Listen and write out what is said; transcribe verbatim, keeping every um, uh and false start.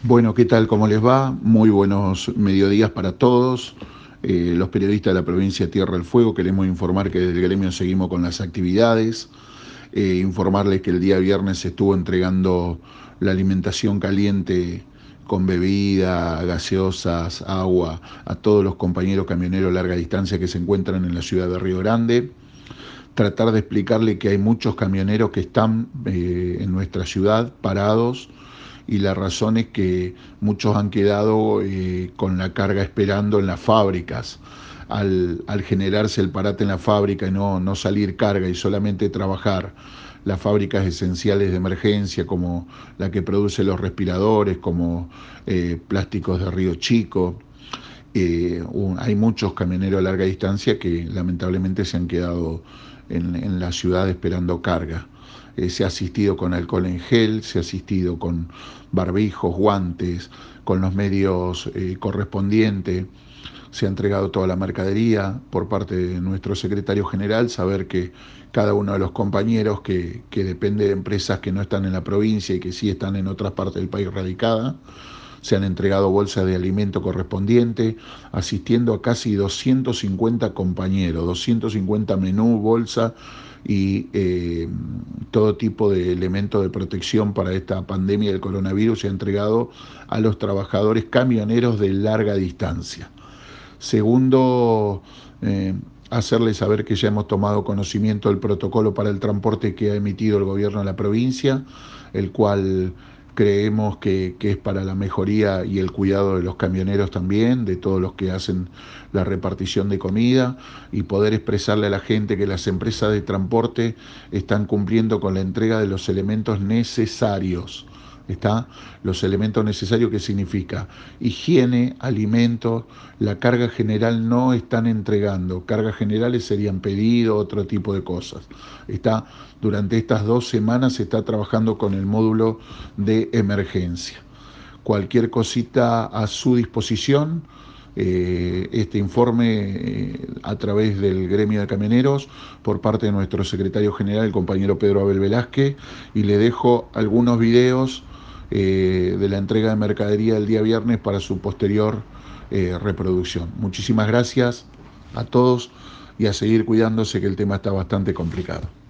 Bueno, ¿qué tal? ¿Cómo les va? Muy buenos mediodías para todos. Eh, los periodistas de la provincia de Tierra del Fuego queremos informar que desde el gremio seguimos con las actividades. Eh, informarles que el día viernes se estuvo entregando la alimentación caliente con bebida, gaseosas, agua a todos los compañeros camioneros de larga distancia que se encuentran en la ciudad de Río Grande. Tratar de explicarle que hay muchos camioneros que están eh, en nuestra ciudad parados y la razón es que muchos han quedado eh, con la carga esperando en las fábricas. Al, al generarse el parate en la fábrica y no, no salir carga y solamente trabajar las fábricas esenciales de emergencia como la que produce los respiradores, como eh, plásticos de Río Chico, eh, un, hay muchos camioneros a larga distancia que lamentablemente se han quedado en, en la ciudad esperando carga. Eh, se ha asistido con alcohol en gel, se ha asistido con barbijos, guantes, con los medios eh, correspondientes. Se ha entregado toda la mercadería por parte de nuestro secretario general, saber que cada uno de los compañeros que, que depende de empresas que no están en la provincia y que sí están en otras partes del país radicadas, se han entregado bolsas de alimento correspondiente, asistiendo a casi doscientos cincuenta compañeros, doscientos cincuenta menú, bolsa y eh, todo tipo de elementos de protección para esta pandemia del coronavirus se ha entregado a los trabajadores camioneros de larga distancia. Segundo, eh, hacerles saber que ya hemos tomado conocimiento del protocolo para el transporte que ha emitido el gobierno de la provincia, el cual creemos que, que es para la mejoría y el cuidado de los camioneros también, de todos los que hacen la repartición de comida, y poder expresarle a la gente que las empresas de transporte están cumpliendo con la entrega de los elementos necesarios. ¿Está? Los elementos necesarios, que significa higiene, alimentos. La carga general no están entregando, cargas generales serían pedido, otro tipo de cosas. Está, durante estas dos semanas se está trabajando con el módulo de emergencia. Cualquier cosita a su disposición. Eh, este informe eh, a través del gremio de camioneros por parte de nuestro secretario general, el compañero Pedro Abel Velázquez, y le dejo algunos videos eh, de la entrega de mercadería el día viernes para su posterior eh, reproducción. Muchísimas gracias a todos y a seguir cuidándose, que el tema está bastante complicado.